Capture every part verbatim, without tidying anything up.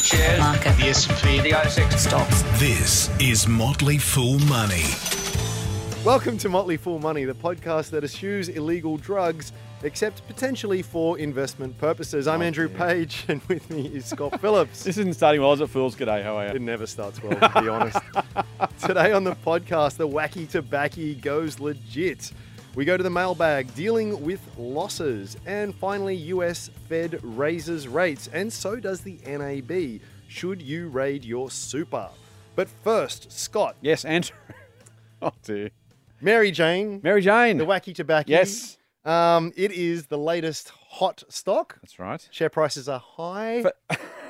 shares, market, the S and P, the A S X stocks. This is Motley Fool Money. Welcome to Motley Fool Money, the podcast that eschews illegal drugs, except potentially for investment purposes. I'm Oh, Andrew dear. Page, and with me is Scott Phillips. This isn't starting well, is it, Fools? G'day, how are It you? never starts well, to be honest. Today on the podcast, the wacky tobacco goes legit. We go to the mailbag, dealing with losses. And finally, U S Fed raises rates, and so does the N A B. Should you raid your super? But first, Scott, Yes, Andrew. Oh, dear. Mary Jane, Mary Jane. the wacky tobacco. Yes. Um, it is the latest hot stock. That's right. Share prices are high. But-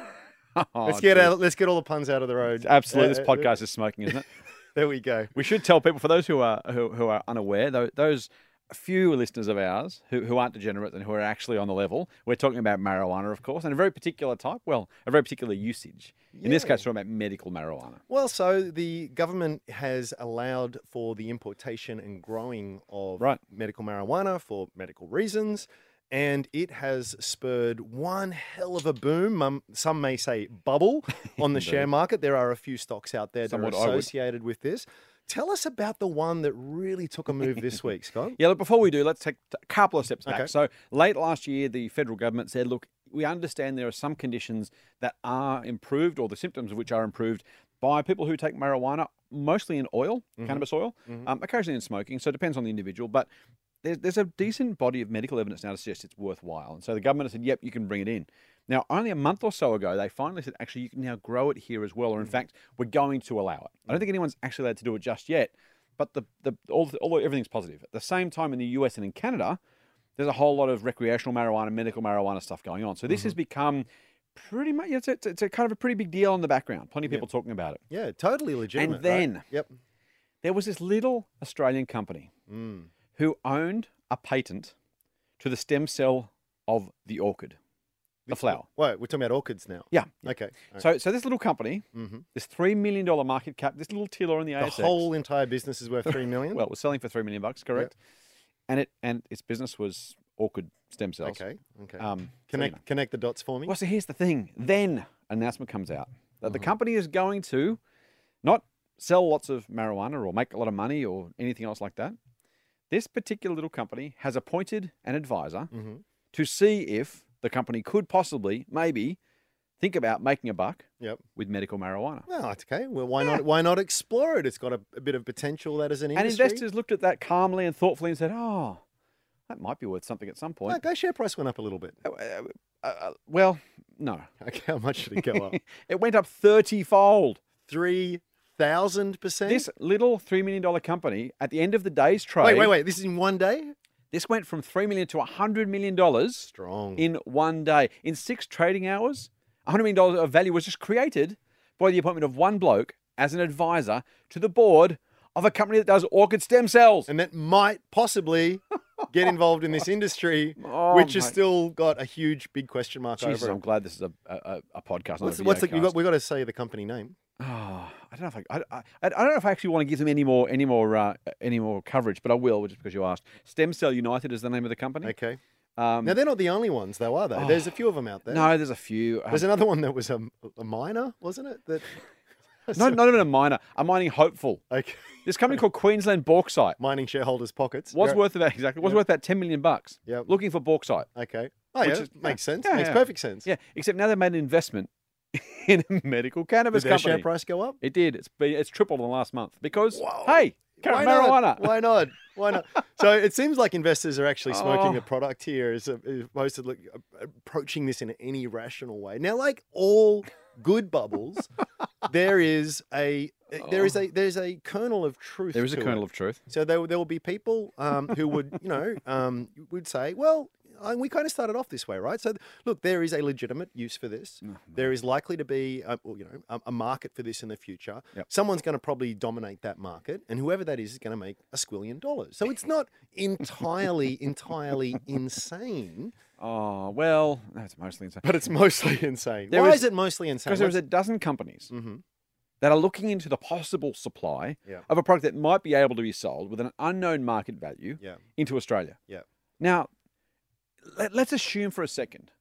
Oh, let's get dear. out. Let's get all the puns out of the road. Absolutely, Uh, this uh, podcast is smoking, isn't it? There we go. We should tell people, for those who are who, who are unaware, tho- those few listeners of ours who, who aren't degenerate and who are actually on the level, we're talking about marijuana, of course, and a very particular type, well, a very particular usage. In this Yeah. case, we're talking about medical marijuana. Well, so the government has allowed for the importation and growing of Right. medical marijuana for medical reasons, and it has spurred one hell of a boom. Um, some may say bubble on the share Indeed. market. There are a few stocks out there that Somewhat are I would. associated with this. Tell us about the one that really took a move this week, Scott. Yeah, look, before we do, let's take a couple of steps back. Okay. So late last year, the federal government said, look, we understand there are some conditions that are improved, or the symptoms of which are improved by people who take marijuana, mostly in oil, cannabis oil, um, occasionally in smoking. So it depends on the individual. But there's, there's a decent body of medical evidence now to suggest it's worthwhile. And so the government has said, yep, you can bring it in. Now, only a month or so ago, they finally said, actually, you can now grow it here as well. Or in fact, we're going to allow it. I don't think anyone's actually allowed to do it just yet. But the, the all, all everything's positive. At the same time, in the U S and in Canada, there's a whole lot of recreational marijuana, medical marijuana stuff going on. So this has become pretty much, it's a, it's a kind of a pretty big deal in the background. Plenty of people talking about it. Yeah, totally legitimate. And then- right? Yep. There was this little Australian company Mm. who owned a patent to the stem cell of the orchid, the flower. Wait, we're talking about orchids now. Yeah. Okay. So, so this little company, Mhm. this three million dollars market cap, this little tiller in the The A S X. whole entire business is worth three million. Well, it was selling for three million bucks, correct? And it and its business was orchid stem cells. okay. Okay. Um, so, you connect know. connect the dots for me. Well, so here's the thing. Then an announcement comes out that the Uh-huh. company is going to not sell lots of marijuana or make a lot of money or anything else like that. This particular little company has appointed an advisor Mhm. to see if the company could possibly, maybe, think about making a buck Yep. with medical marijuana. Well, it's okay. Well, why not? Why not explore it? It's got a, a bit of potential that as an And industry. investors looked at that calmly and thoughtfully and said, oh, that might be worth something at some Oh, point. go share price went up a little bit. Uh, uh, uh, well, no. Okay, how much did it go up? It went up thirty-fold. Three thousand percent. This little three million dollars company, at the end of the day's trade, Wait, wait, wait. This is in one day. this went from three million dollars to one hundred million dollars Strong. in one day. In six trading hours, one hundred million dollars of value was just created by the appointment of one bloke as an advisor to the board of a company that does orchid stem cells. and that might possibly get involved in this industry, Oh, which has mate. still got a huge, big question mark Jesus, over I'm it. glad this is a, a, a podcast. Not What's, a what's the? videocast. We got. We got to say the company name. Oh, I don't know if I, I, I, I don't know if I actually want to give them any more any more uh, any more coverage, but I will just because you asked. Stem Cell United is the name of the company. Okay. Um, Now they're not the only ones, though, are they? Oh. There's a few of them out there. no, there's a few. Um, There's another one that was a, a miner, wasn't it? That. not, not even a miner, a mining hopeful. Okay. This company called Queensland Bauxite Mining shareholders' pockets. was Yeah. worth about exactly was Yep. worth about ten million bucks. Yep. Looking for bauxite. Okay. Oh, Which yeah. is- makes sense. yeah, makes yeah. perfect sense. Yeah, except now they've made an investment in a medical Did cannabis their company. share price go up? It did. It's been, it's tripled in the last month because Whoa. hey, Why marijuana. not? Why not? Why not? So it seems like investors are actually smoking Oh. the product here as, as opposed to look, approaching this in any rational way. Now, like all good bubbles, there is a there is a there's a kernel of truth. There is a to kernel it. of truth. So there, there will be people um, who would, you know, um, would say, well, uh, we kind of started off this way, right? So look, there is a legitimate use for this. There is likely to be, a, well, you know, a, a market for this in the future. Yep. Someone's going to probably dominate that market, and whoever that is is going to make a squillion dollars. So it's not entirely, entirely insane, Oh well, that's mostly insane. but it's mostly insane. There Why is- is, it mostly insane? Because there's a What's- dozen companies Mhm. that are looking into the possible supply Yeah. of a product that might be able to be sold with an unknown market value Yeah. into Australia. Yeah. Now, let, let's assume for a second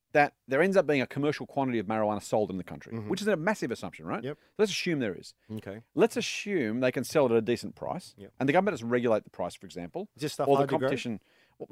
that there ends up being a commercial quantity of marijuana sold in the country, Mhm. which is a massive assumption, right? Yep. Let's assume there is. Okay. Let's assume they can sell it at a decent price, Yep. and the government doesn't regulate the price, for example, Is this stuff or the hard to grow? competition.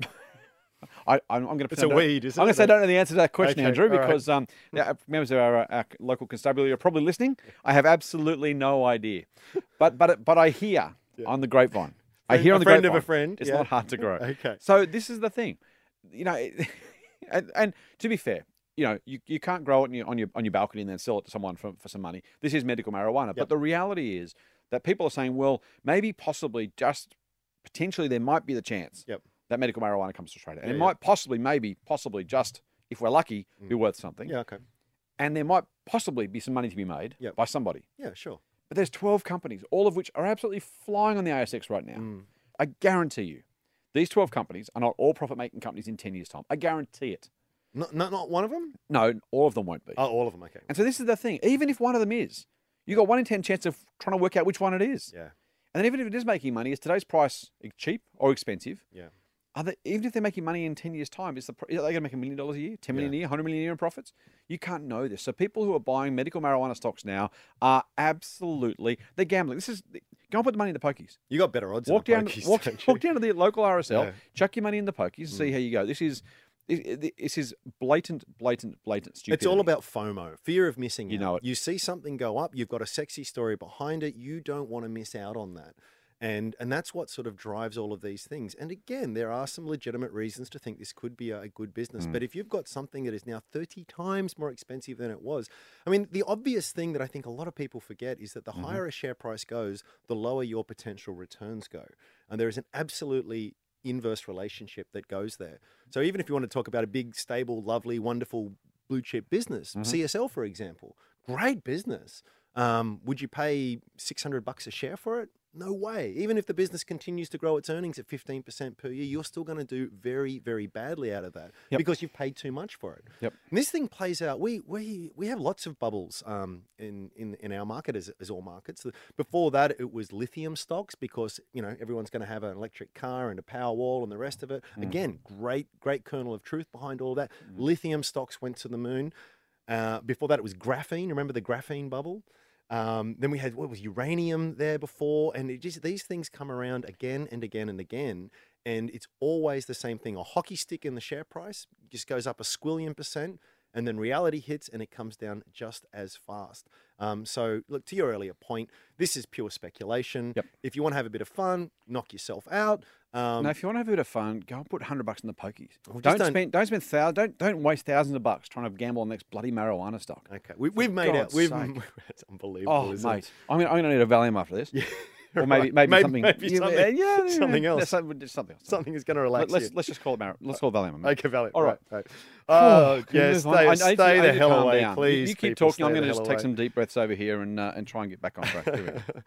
I, I'm, I'm going to. It's a weed, isn't I'm going it? to say I don't know the answer to that question, Okay, Andrew, all right. because um, yeah, members of our, our local constabulary are probably listening. I have absolutely no idea, but but but I hear on the grapevine. I Friend- hear a on the friend of grapevine. a friend, It's yeah. not hard to grow. Okay. So this is the thing, you know, and, and to be fair, you know, you, you can't grow it on your, on your on your balcony and then sell it to someone for, for some money. This is medical marijuana. Yep. But the reality is that people are saying, well, maybe possibly just potentially there might be the chance Yep. that medical marijuana comes to Australia. And Yeah, it yeah. might possibly, maybe, possibly just, if we're lucky, be worth something. Yeah, okay. And there might possibly be some money to be made Yep. by somebody. Yeah, sure. But there's twelve companies, all of which are absolutely flying on the A S X right now. Mm. I guarantee you, these twelve companies are not all profit-making companies in ten years' time. I guarantee it. Not, not, not one of them? No, all of them won't be. Oh, all of them, okay. And so this is the thing. Even if one of them is, you got one in ten chance of trying to work out which one it is. Yeah, And then even if it is making money, is today's price cheap or expensive? yeah. Are they, even if they're making money in ten years' time, is the, are they going to make a million dollars a year, ten million Yeah. a year, one hundred million a year in profits? You can't know this. So people who are buying medical marijuana stocks now are absolutely, they're gambling. This is, go and put the money in the pokies. You got better odds Walk in the down, pokies, walk, don't you? walk down to the local R S L, Yeah. chuck your money in the pokies, and see how you go. This is, this this is blatant, blatant, blatant stupidity. It's all about FOMO, fear of missing You out. know it. You see something go up, you've got a sexy story behind it, you don't want to miss out on that. And and that's what sort of drives all of these things. And again, there are some legitimate reasons to think this could be a good business. Mm. But if you've got something that is now thirty times more expensive than it was, I mean, the obvious thing that I think a lot of people forget is that the Mm-hmm. higher a share price goes, the lower your potential returns go. And there is an absolutely inverse relationship that goes there. So even if you want to talk about a big, stable, lovely, wonderful blue chip business, Mm-hmm. C S L, for example, great business. Um, would you pay six hundred bucks a share for it? No way. Even if the business continues to grow its earnings at fifteen percent per year, you're still going to do very, very badly out of that Yep. because you've paid too much for it. Yep. And this thing plays out. We we we have lots of bubbles um, in, in in our market as, as all markets. Before that, it was lithium stocks because you know everyone's going to have an electric car and a power wall and the rest of it. Again, great great kernel of truth behind all that. Lithium stocks went to the moon. Uh, before that, it was graphene. Remember the graphene bubble? Um, then we had what was uranium there before, and it just these things come around again and again and again, and it's always the same thing. A hockey stick in the share price just goes up a squillion percent, and then reality hits and it comes down just as fast. Um, so, look, to your earlier point, this is pure speculation. Yep. If you want to have a bit of fun, knock yourself out. Um, Now, if you want to have a bit of fun, go and put hundred bucks in the pokies. Well, just don't, don't- spend, don't spend thou, don't don't waste thousands of bucks trying to gamble on the next bloody marijuana stock. okay, we, we've made out. God's We've sake. it's unbelievable. Oh, isn't it? mate, I'm gonna, I'm gonna need a Valium after this, or maybe Right. maybe, Maybe- something, maybe yeah, something- yeah, yeah, something yeah, else. something, just something else. Something is going to Let, relax let's you. let's just call it mar- let's call it Valium. mate. Okay, Valiant. All right. right. Oh, Can we yeah, move on? stay, I- I need stay to- I the need to hell calm away, down. You- please. You, keep people, talking. I'm stay the going to hell just take away. some deep breaths over here and uh, and try and get back on track. Here we go.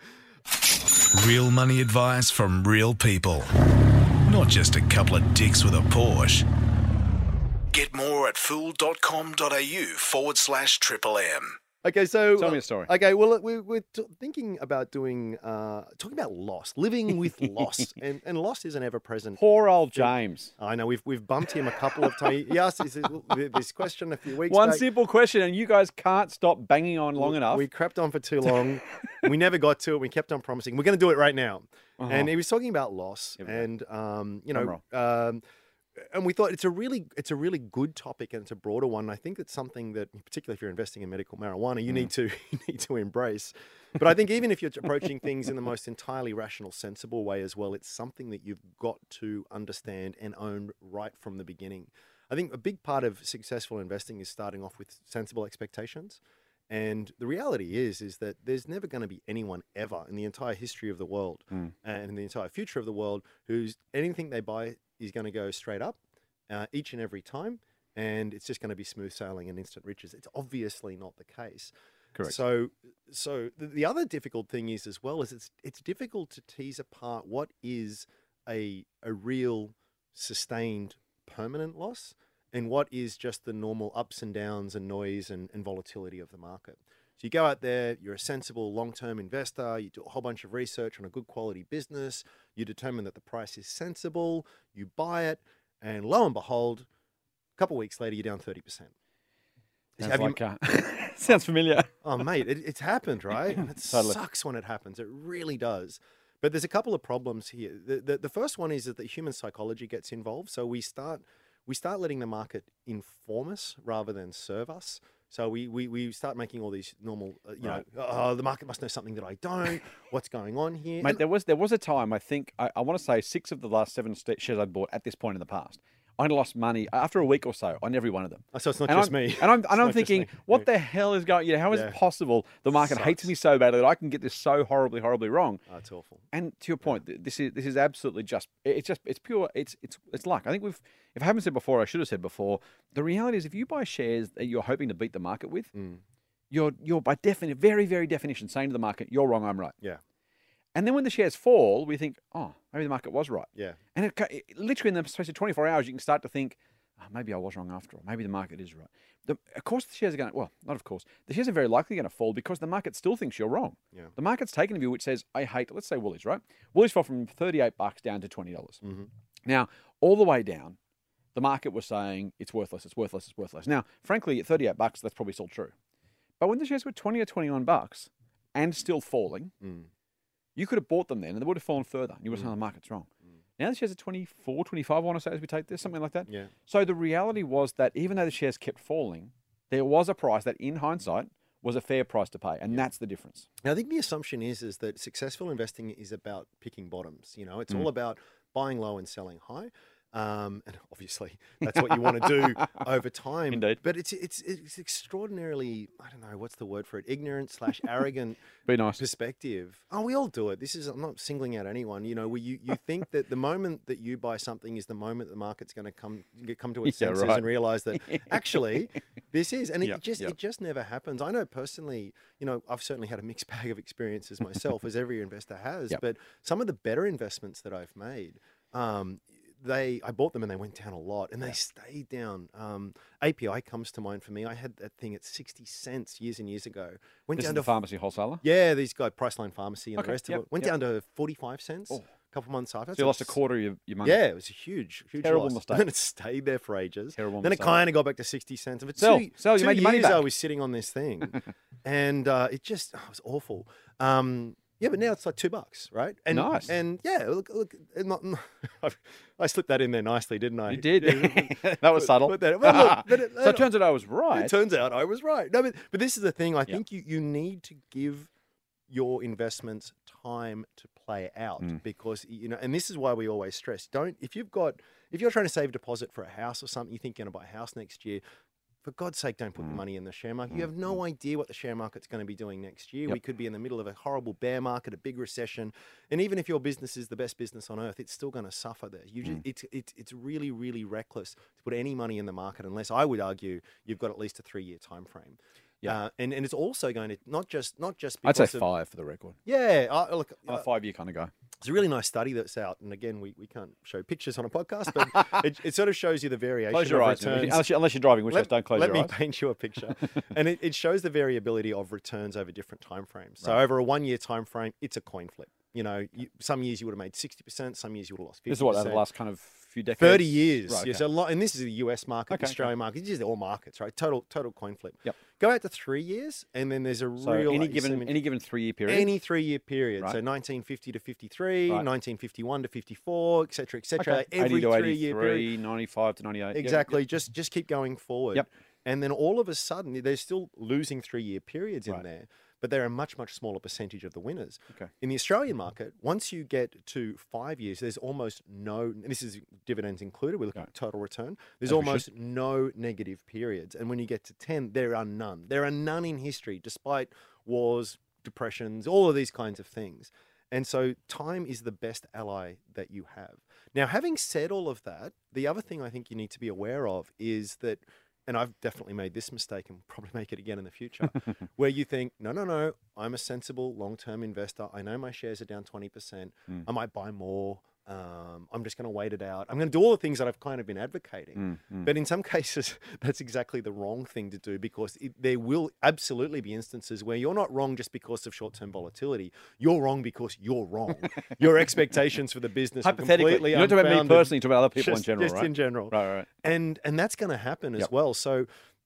Real money advice from real people. Not just a couple of dicks with a Porsche. Get more at fool.com.au forward slash triple M. Okay, so Tell me a story. Okay, well, look, we, we're t- thinking about doing, uh, talking about loss, living with loss, and and loss is an ever-present. Poor old James. I know we've we've bumped him a couple of times. He asked this, this question a few weeks One back. simple question, and you guys can't stop banging on long we, enough. We crept on for too long. We never got to it. We kept on promising we're going to do it right now. Uh-huh. And he was talking about loss, Here we go. and um, you Drum know, um, and we thought it's a really it's a really good topic, and it's a broader one. I think it's something that, particularly if you're investing in medical marijuana, you Mm. need to you need to embrace. But I think even if you're approaching things in the most entirely rational, sensible way as well, it's something that you've got to understand and own right from the beginning. I think a big part of successful investing is starting off with sensible expectations. And the reality is, is that there's never going to be anyone ever in the entire history of the world Mm. and in the entire future of the world who's anything they buy is going to go straight up uh, each and every time. And it's just going to be smooth sailing and instant riches. It's obviously not the case. Correct. So, so the, the other difficult thing is as well is it's it's difficult to tease apart what is a a real sustained permanent loss and what is just the normal ups and downs and noise and, and volatility of the market. So you go out there, you're a sensible long-term investor, you do a whole bunch of research on a good quality business, you determine that the price is sensible, you buy it, and lo and behold, a couple of weeks later, you're down thirty percent. Sounds, have you- like, uh, sounds familiar. Oh, mate, it, it's happened, right? And it Totally. sucks when it happens. It really does. But there's a couple of problems here. The, the, the first one is that the human psychology gets involved. So we start we start letting the market inform us rather than serve us. So we we, we start making all these normal, uh, you Right. know, oh, the market must know something that I don't. What's going on here? Mate, And- there was there was a time, I think, I, I want to say six of the last seven st- shares I'd bought at this point in the past. I lost money after a week or so on every one of them. oh, so it's not and just I'm, me. And I'm, It's and I'm not just thinking, me. what the hell is going? You know, how is Yeah. it possible the market hates Sucks. me so badly that I can get this so horribly, horribly wrong? Oh, it's awful. And to your point, th this is this is absolutely just it's just it's pure it's it's it's luck. I think we've if I haven't said before, I should have said before. The reality is, if you buy shares that you're hoping to beat the market with, Mm. you're you're by definition, very very definition, saying to the market, "You're wrong, I'm right." Yeah, And then when the shares fall, we think, "Oh, maybe the market was right." yeah. And it, ca- it, literally in the space of twenty-four hours, you can start to think, oh, maybe I was wrong after all. Maybe the market is right. The, of course, the shares are going to, well, not of course. The shares are very likely going to fall because the market still thinks you're wrong. Yeah. The market's taken a view which says, I hate, let's say Woolies, right? Woolies fell from thirty-eight bucks down to twenty dollars. Mhm. Now, all the way down, the market was saying it's worthless, it's worthless, it's worthless. Now, frankly, at thirty-eight bucks, that's probably still true. But when the shares were twenty or twenty-one bucks and still falling, Mm. you could have bought them then and they would have fallen further. And you would have said, the market's wrong. Now the shares are twenty-four, twenty-five, I want to say, as we take this, something like that. Yeah. So the reality was that even though the shares kept falling, there was a price that, in hindsight, was a fair price to pay. And that's the difference. Now, I think the assumption is is that successful investing is about picking bottoms. You know, it's Mm. all about buying low and selling high. Um, and obviously, that's what you want to do over time. Indeed. But it's it's it's extraordinarily, I don't know, what's the word for it? Ignorant slash arrogant Be nice. perspective. Oh, we all do it. This is, I'm not singling out anyone. You know, where you, you think that the moment that you buy something is the moment the market's going to come come to its Yeah, senses right. and realize that actually this is, and it Yep, just yep. it just never happens. I know personally, you know, I've certainly had a mixed bag of experiences myself, as every investor has. Yep. But some of the better investments that I've made, um, they I bought them and they went down a lot, and they stayed down. Um, A P I comes to mind for me. I had that thing at sixty cents years and years ago. Went This is down the to pharmacy wholesaler. yeah, these guys, Priceline Pharmacy and Okay, the rest yep, of it went yep. down to forty-five cents Oh. a couple months after. So you lost a That's- quarter of your, your money. Yeah, it was a huge, huge Terrible loss. mistake. And it stayed there for ages. Terrible then mistake. it kind of got back to sixty cents. And for Sell, two, sell, you two made your money years I back. was sitting on this thing, and uh, it just oh, it was awful. Um, yeah, but now it's like two bucks, right? And, Nice. And yeah, look, look, it not, I slipped that in there nicely, didn't I? You did. Yeah, That was put- subtle. put that- well, look, but it- So it turns out I was right. it turns out I was right. No, but, but this is the thing. I think you, you need to give your investments time to play out Mm. because, you know, and this is why we always stress, don't, if you've got, if you're trying to save a deposit for a house or something, you think you're going to buy a house next year, for God's sake, don't put your money in the share market. You have no idea what the share market's going to be doing next year. Yep. We could be in the middle of a horrible bear market, a big recession. And even if your business is the best business on earth, it's still going to suffer there. You just, it's, it's, it's really, really reckless to put any money in the market unless, I would argue, you've got at least a three-year time frame. Yeah. Uh, and, and it's also going to, not just, not just I'd because say of, five for the record. yeah, uh, look, I'm uh, a five year kind of guy. there's a really nice study that's out, and again, we, we can't show pictures on a podcast, but it, it sort of shows you the variation Close your of eyes. returns. Unless, you, unless you're driving, which let, case don't close let your me eyes. paint you a picture, and it, it shows the variability of returns over different time frames. So Right. over a one-year time frame, it's a coin flip. You know, you, some years you would have made sixty percent, some years you would have lost fifty percent. This is what, over the last kind of few decades? thirty years. Right, Yeah, okay. so a lot, and this is the U S market, Okay, the Australian market. It's just all markets, right? Total, total coin flip. Yep. Go out to three years, and then there's a So real any like you see given them in- any given three year period. any three-year period. So Right. nineteen fifty to fifty-three, Right. nineteen fifty-one to fifty-four, et cetera, et cetera. Okay. Every eighty to three-year period. eighty-three, ninety-five to ninety-eight. Yep, yep. Exactly. Just just keep going forward. Yep. And then all of a sudden, they're still losing three-year periods in Right. there, but they're a much, much smaller percentage of the winners. Okay. In the Australian market, once you get to five years, there's almost no, and this is dividends included, we're looking Right. at total return, there's As we should. almost no negative periods. And when you get to ten, there are none. There are none in history, despite wars, depressions, all of these kinds of things. And so time is the best ally that you have. Now, having said all of that, the other thing I think you need to be aware of is that, and I've definitely made this mistake and probably make it again in the future, where you think, no, no, no, I'm a sensible long-term investor. I know my shares are down twenty percent. Mm. I might buy more. Um, I'm just going to wait it out. I'm going to do all the things that I've kind of been advocating. Mm, mm. But in some cases, that's exactly the wrong thing to do because it, there will absolutely be instances where you're not wrong just because of short-term volatility. You're wrong because you're wrong. Your expectations for the business are Hypothetically, completely you're not talking about me unfounded. personally, you're talking about other people in Just- general, just right? in general. Right, right. And and that's going to happen as Yep. well. So,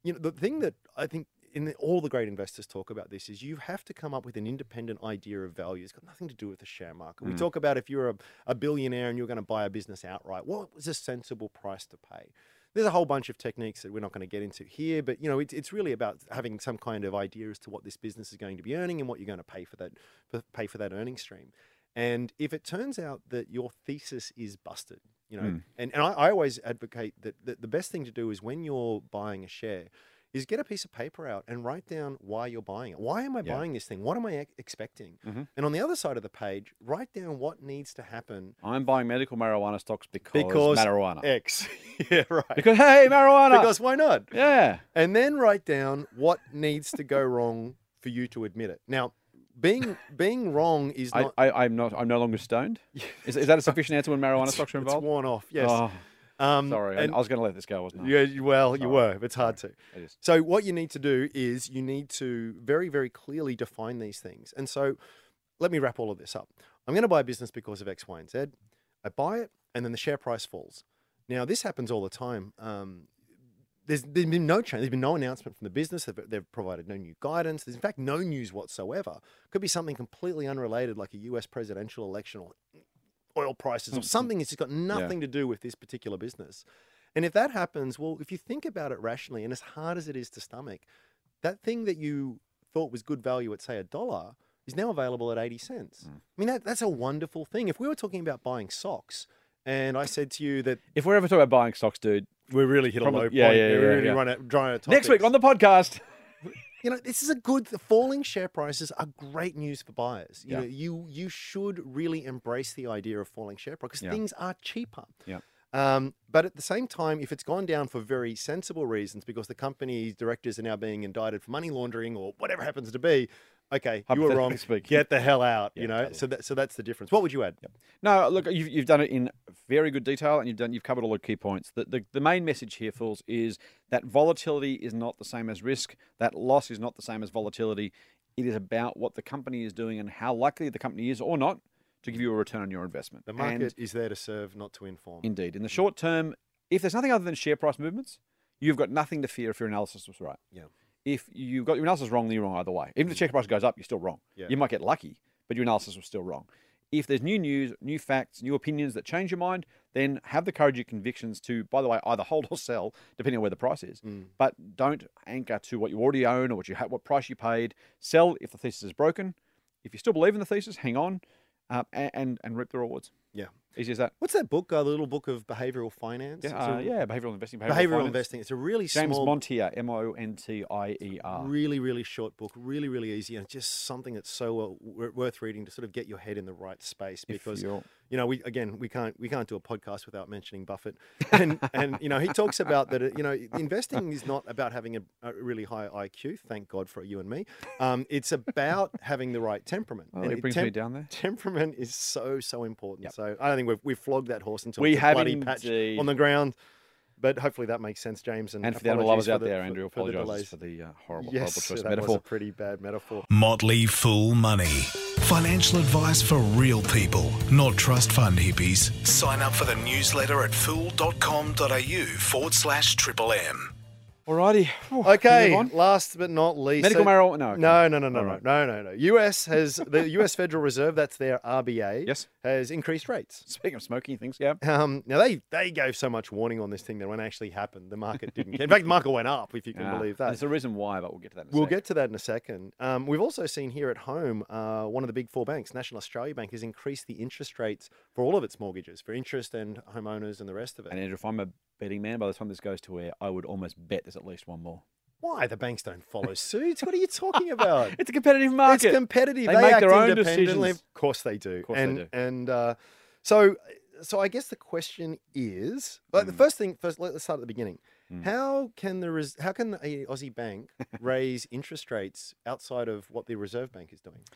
you know, the thing that I think in the, all the great investors talk about this is you have to come up with an independent idea of value. It's got nothing to do with the share market. We Mm. talk about if you're a, a billionaire and you're going to buy a business outright, what was a sensible price to pay? There's a whole bunch of techniques that we're not going to get into here, but you know, it's it's really about having some kind of idea as to what this business is going to be earning and what you're going to pay for that for, pay for that earning stream. And if it turns out that your thesis is busted, you know, Mm. and, and I, I always advocate that, that the best thing to do is when you're buying a share is get a piece of paper out and write down why you're buying it. Why am I Yeah. buying this thing? What am I ex- expecting? Mhm. And on the other side of the page, write down what needs to happen I'm buying medical marijuana stocks because, because marijuana. X. Yeah, right. Because, hey, marijuana. Because why not? yeah. And then write down what needs to go wrong for you to admit it. Now, being being wrong is I, not. I, I'm not. I'm no longer stoned. Is, is that a sufficient answer when marijuana stocks are It's involved? worn off. Yes. Oh, um, sorry. And I was going to let this go, wasn't I? yeah, you- well, you Sorry. were. It's hard to. It is. So what you need to do is you need to very, very clearly define these things. And so let me wrap all of this up. I'm going to buy a business because of X, Y, and Z. I buy it, and then the share price falls. Now, this happens all the time. Um, there's, there's been no change. There's been no announcement from the business. They've, they've provided no new guidance. There's, in fact, no news whatsoever. Could be something completely unrelated, like a U S presidential election or oil prices or something that's just got nothing to do with this particular business. And if that happens, well, if you think about it rationally, and as hard as it is to stomach, that thing that you thought was good value at, say, a dollar is now available at eighty cents. Mm. I mean, that, that's a wonderful thing. If we were talking about buying socks, and I said to you that If we're ever talking about buying stocks, dude, we really hit a Probably- low point, yeah, yeah, we yeah, really yeah. run out, dry out of next week topics. on the podcast. You know, this is a good. The falling share prices are great news for buyers. You Yeah. know, you you should really embrace the idea of falling share price because Yeah. things are cheaper. Yeah. Um, but at the same time, if it's gone down for very sensible reasons, because the company's directors are now being indicted for money laundering or whatever happens to be, okay, you were wrong. Hypothetically speaking. Get the hell out. Yeah, you know. totally. So that so that's the difference. What would you add? No, look, you've, you've done it in very good detail, and you've done you've covered all the key points. The, the the main message here, fools, is that volatility is not the same as risk. That loss is not the same as volatility. It is about what the company is doing and how likely the company is or not to give you a return on your investment. The market And is there to serve, not to inform. indeed, in the short term, if there's nothing other than share price movements, you've got nothing to fear if your analysis was right. Yeah. If you got your analysis wrong, then you're wrong either way. Even if the share price goes up, you're still wrong. Yeah. You might get lucky, but your analysis was still wrong. If there's new news, new facts, new opinions that change your mind, then have the courage of convictions to, by the way, either hold or sell, depending on where the price is. Mm. But don't anchor to what you already own or what you ha- what price you paid. Sell if the thesis is broken. If you still believe in the thesis, hang on, uh, and, and and reap the rewards. Yeah. Easy as that. What's that book? Uh, the little book of behavioral finance. Yeah, It's uh, a- yeah, behavioral investing, behavioral, Behavioral finance. investing. It's a really James small, Montier, M O N T I E R. really, really short book, really, really easy, and it's just something that's so well, wor- worth reading to sort of get your head in the right space. If Because you're- you know, we again, we can't we can't do a podcast without mentioning Buffett, and and you know, he talks about that. You know, investing is not about having a, a really high I Q. Thank God for you and me. Um, it's about having the right temperament. Oh, And it brings me down there. Temperament is so so important. Yep. So I don't think we've we've flogged that horse until We it's a have bloody patch indeed. on the ground. But hopefully that makes sense, James. And, And for the animal lovers apologies out for the- there, for- Andrew for the apologises delays. for the uh, horrible, Yes, horrible choice that of was metaphor. a pretty bad metaphor. Motley Fool Money. Financial advice for real people, not trust fund hippies. Sign up for the newsletter at fool.com.au forward slash triple M. Alrighty. Whew, Okay, move on. last but not least. Medical so- marijuana? No, okay. No, no, no, no, All no, right. no, no, no. U S has, the U S Federal Reserve, that's their R B A, Yes. has increased rates. Speaking of smoking things, yeah. Um, now, they, they gave so much warning on this thing that when it actually happened, the market didn't. In fact, the market went up, if you can Ah, believe that. There's a reason why, but we'll get to that in a We'll sec. get to that in a second. Um, we've also seen here at home, uh, one of the big four banks, National Australia Bank, has increased the interest rates for all of its mortgages, for interest and homeowners and the rest of it. And Andrew, if I'm a betting man, by the time this goes to air, I would almost bet there's at least one more. Why? The banks don't follow suit. What are you talking about? It's a competitive market. It's competitive. They They, make act their own independently. decisions. Of course they do. Of course they and, do. And uh, so, so I guess the question is, like the Mm. first thing, first let- let's start at the beginning. Mm. How can the res- how can a Aussie bank raise interest rates outside of what the Reserve Bank is doing?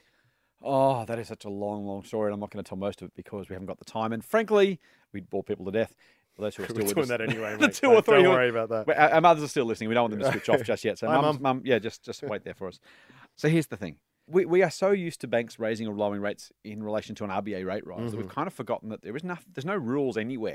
Oh, that is such a long, long story, and I'm not going to tell most of it because we haven't got the time. And frankly, we'd bore people to death. For those who are still We're with doing us. that anyway, The mate. two or Don't- three Don't who- worry about that. Well, Our, our mothers are still listening. We don't want them to switch off just yet. So, Hi, mums, Mum. mum, yeah, just just wait there for us. So here's the thing: we we are so used to banks raising or lowering rates in relation to an R B A rate rise that we've Mhm. kind of forgotten that there is no there's no rules anywhere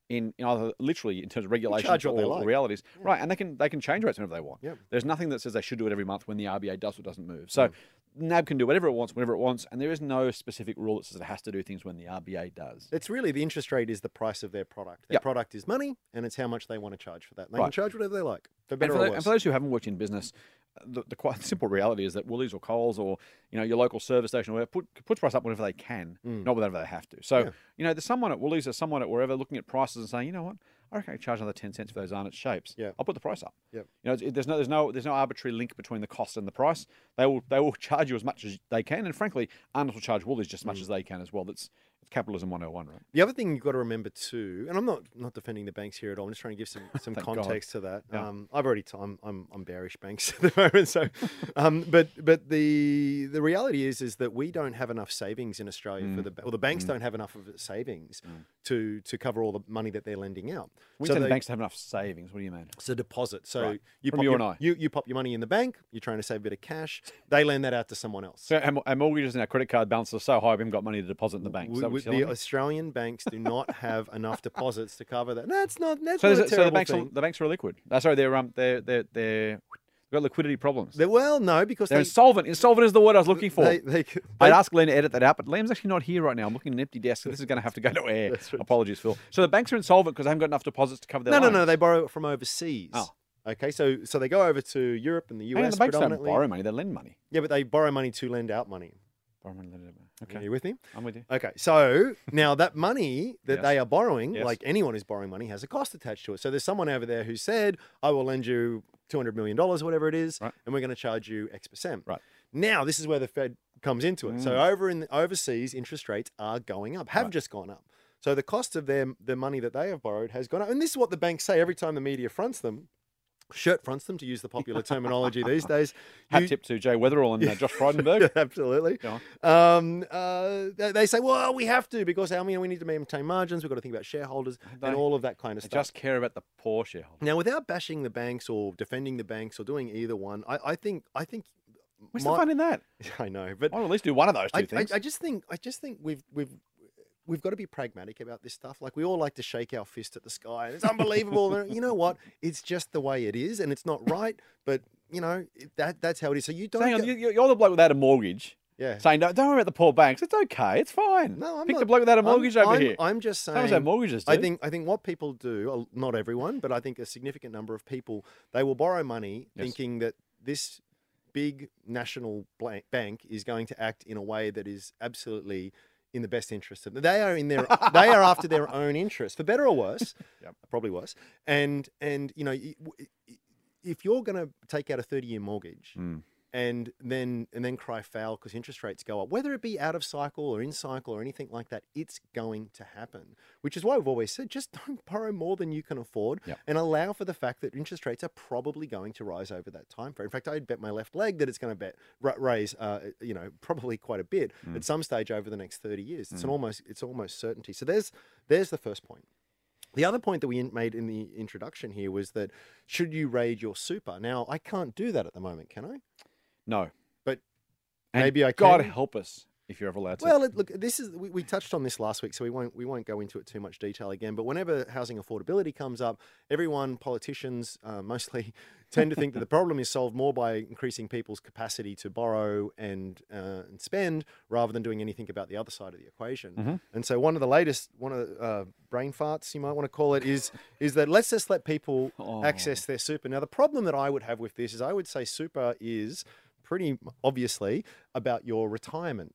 in, in either literally in terms of regulations charge what or they like. realities, right? And they can they can change rates whenever they want. Yep. There's nothing that says they should do it every month when the R B A does or doesn't move. So N A B can do whatever it wants, whenever it wants, and there is no specific rule that says it has to do things when the R B A does. It's really the interest rate is the price of their product. Their Yep. product is money, and it's how much they want to charge for that. And they Right. can charge whatever they like, for And better for, or tho- worse. and for those who haven't worked in business, the, the quite simple reality is that Woolies or Coles or you know your local service station or whatever put puts price up whenever they can, not whenever they have to. So Yeah. you know, there's someone at Woolies or someone at wherever looking at prices and saying, you know what, I reckon I can charge another ten cents for those Arnott shapes. Yeah. I'll put the price up. Yep. You know, it's, it, there's no there's no there's no arbitrary link between the cost and the price. They will they will charge you as much as they can, and frankly, Arnott will charge Woolies just as much as they can as well. That's it's capitalism one oh one, right? The other thing you've got to remember too, and I'm not not defending the banks here at all. I'm just trying to give some some Thank God. context to that. Yeah. Um, I've already t- I'm, I'm I'm bearish banks at the moment. So, um, but but the the reality is is that we don't have enough savings in Australia for the or the banks don't have enough of its savings to to cover all the money that they're lending out. We so tend they- the banks to have enough savings. What do you mean? It's a deposit. So Right. you From pop you your, and I. You, you pop your money in the bank. You're trying to save a bit of cash. They lend that out to someone else. So our, our mortgages and our credit card balances are so high, we haven't got money to deposit in the bank. Is We- that what we- you're telling the me? Australian banks do not have enough deposits to cover that. That's not. That's So, not there's a a- so the terrible banks are, thing. the banks are liquid. Uh, sorry, they're um they're they're they're they've got liquidity problems. They- well, no, because They're they, insolvent. Insolvent is the word I was looking for. they, they, they, I'd ask Len to edit that out, but Liam's actually not here right now. I'm looking at an empty desk, so this is going to have to go to air. That's right. Apologies, Phil. So the banks are insolvent because they haven't got enough deposits to cover their no, no, loans. no. They borrow it from overseas. Oh. Okay, so so they go over to Europe and the U Hang on, S the banks don't predominantly. borrow money; they lend money. Yeah, but they borrow money to lend out money. Borrow money, lend it out. Are Okay, you with me? I'm with you. Okay, so now that money that Yes. they are borrowing, Yes. like anyone who's borrowing money, has a cost attached to it. So there's someone over there who said, I will lend you two hundred million dollars or whatever it is, Right. and we're going to charge you X percent. Right. Now, this is where the Fed comes into it. So Mm. over in the overseas, interest rates are going up, have Right. just gone up. So the cost of their the money that they have borrowed has gone up. And this is what the banks say every time the media fronts them. Shirt fronts them, to use the popular terminology these days. Hat You- tip to Jay Weatherall and uh, Josh Frydenberg. Absolutely. Go Um, uh, they, they say, well, we have to because I mean, we need to maintain margins. We've got to think about shareholders They- and all of that kind of They stuff. just care about the poor shareholder. Now, without bashing the banks or defending the banks or doing either one, I, I think I think What's my- the fun in that? I know, but Why not at least do one of those two I, I, things? I just think I just think we've we've we've got to be pragmatic about this stuff. Like we all like to shake our fist at the sky, and it's unbelievable. And you know what? It's just the way it is, and it's not right. But you know it- that that's how it is. So you don't. So hang on, go- you- you're the bloke without a mortgage yeah. saying, don't, don't worry about the poor banks. It's okay. It's fine. No, I'm Pick not, the bloke without a I'm- mortgage over I'm, here. I'm just Some of us saying. have mortgages, I dude. think I think what people do, uh, not everyone, but I think a significant number of people, they will borrow money Yes. thinking that this big national blank bank is going to act in a way that is absolutely in the best interest of them. They are in their they are after their own interest, for better or worse. Yep. Probably worse. And and you know, y- w- if you're going to take out a thirty-year mortgage. Mm. And then and then cry foul because interest rates go up, whether it be out of cycle or in cycle or anything like that, it's going to happen. Which is why we've always said, just don't borrow more than you can afford, Yep. and allow for the fact that interest rates are probably going to rise over that time frame. In fact, I'd bet my left leg that it's going to bet ra- raise, uh, you know, probably quite a bit Mm. at some stage over the next thirty years. It's an almost it's almost certainty. So there's there's the first point. The other point that we in- made in the introduction here was that should you raid your super? Now I can't do that at the moment, can I? No. But And maybe I God can. help us if you're ever allowed to. Well, it, look, this is we, we touched on this last week, so we won't we won't go into it too much detail again. But whenever housing affordability comes up, everyone, politicians uh, mostly, tend to think that the problem is solved more by increasing people's capacity to borrow and uh, and spend, rather than doing anything about the other side of the equation. Mhm. And so, one of the latest, one of the uh, brain farts you might want to call it, is is that let's just let people Oh. access their super. Now, the problem that I would have with this is I would say super is pretty obviously about your retirement.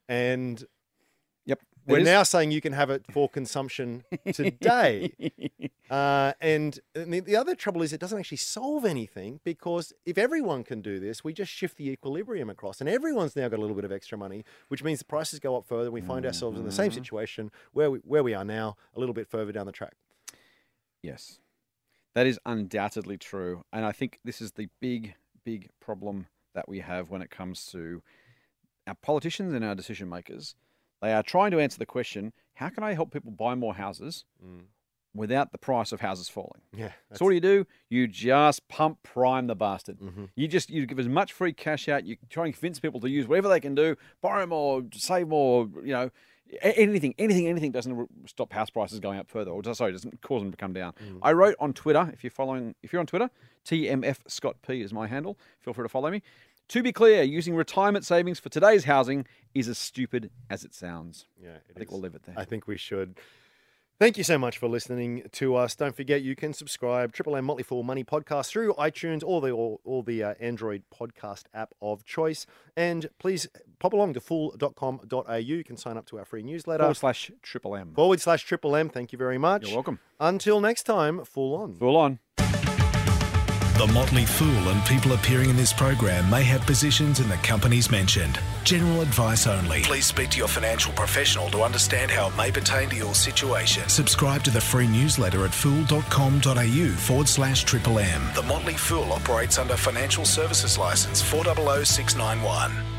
And Yep. we're It is. now saying you can have it for consumption today. uh, and and the, the other trouble is it doesn't actually solve anything, because if everyone can do this, we just shift the equilibrium across, and everyone's now got a little bit of extra money, which means the prices go up further. We find ourselves in the same situation where we, where we are now, a little bit further down the track. Yes, that is undoubtedly true. And I think this is the big, big problem that we have when it comes to our politicians and our decision makers. They are trying to answer the question, how can I help people buy more houses without the price of houses falling? Yeah. So what do you do? You just pump prime the bastard. Mm-hmm. You just you give as much free cash out. You try and convince people to use whatever they can do, borrow more, save more. You know, A- Anything, anything, anything doesn't r- stop house prices going up further, or just, sorry, doesn't cause them to come down. Mm. I wrote on Twitter, if you're following, if you're on Twitter, T M F Scott P is my handle. Feel free to follow me. To be clear, using retirement savings for today's housing is as stupid as it sounds. Yeah, it I think is. we'll leave it there. I think we should. Thank you so much for listening to us. Don't forget you can subscribe Triple M Motley Fool Money podcast through iTunes or the all, all the uh, Android podcast app of choice. And please pop along to fool dot com dot a u. You can sign up to our free newsletter. Forward slash triple M. Forward slash triple M. Thank you very much. You're welcome. Until next time, Fool on. Full on. The Motley Fool and people appearing in this program may have positions in the companies mentioned. General advice only. Please speak to your financial professional to understand how it may pertain to your situation. Subscribe to the free newsletter at fool dot com dot a u forward slash triple M. The Motley Fool operates under Financial Services Licence four zero zero six nine one.